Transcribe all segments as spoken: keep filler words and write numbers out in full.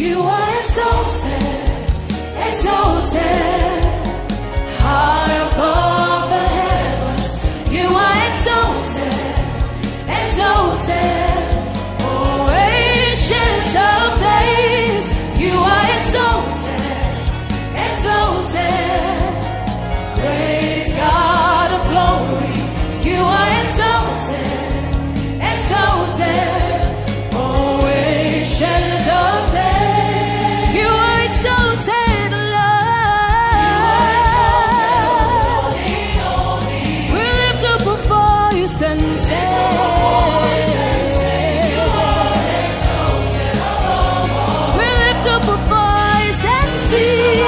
You are exalted, exalted, high above the heavens. You are exalted, exalted, oh ancient of days. You are exalted, exalted, great God of glory. You are exalted, exalted, oh ancient of days. You are exalted, Lord. We lift up a voice and say, we lift up a voice and sing.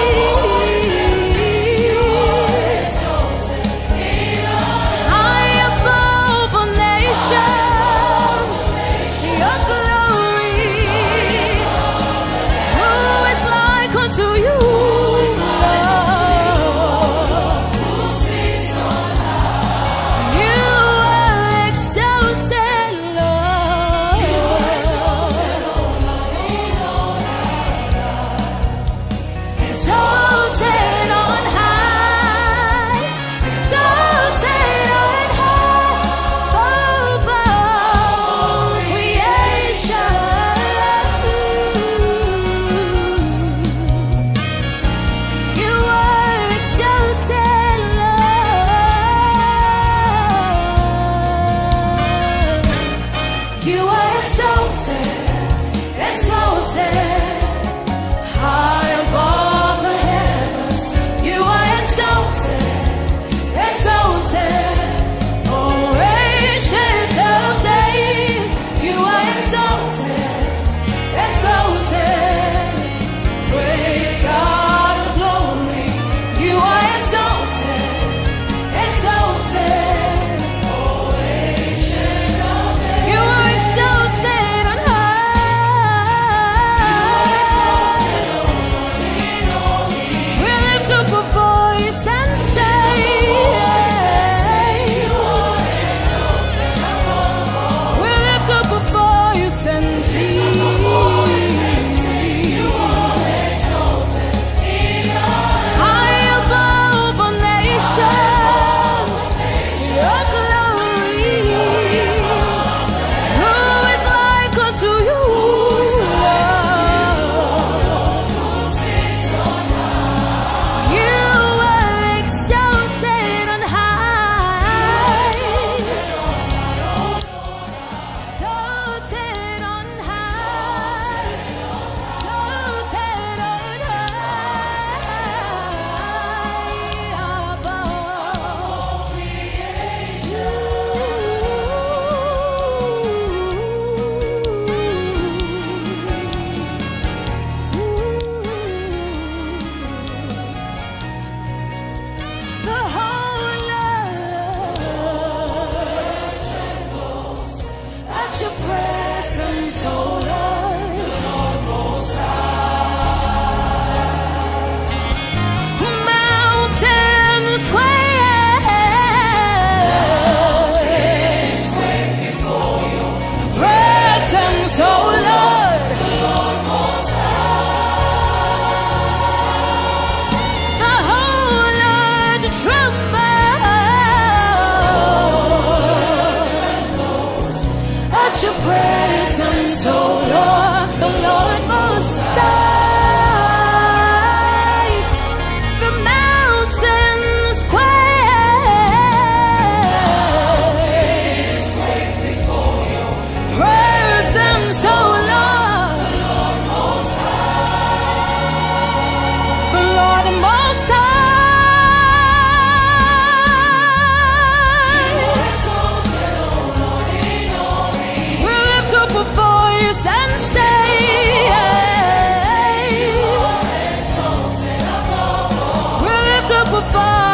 You are exalted, exalted, high above the heavens. You are exalted, exalted, oh ancient of days. You are exalted, exalted, great God of glory. You are exalted, exalted. Your presence, oh Lord, the Lord Most High. Mountains quake, mountains quake before your presence, oh Lord, the Lord Most High. The whole earth trembles at your presence, oh Lord, the Lord Most High. The mountains quake, quake before your presence, oh Lord, the Lord Most High. The Lord Most High. And say, we lift up a fire.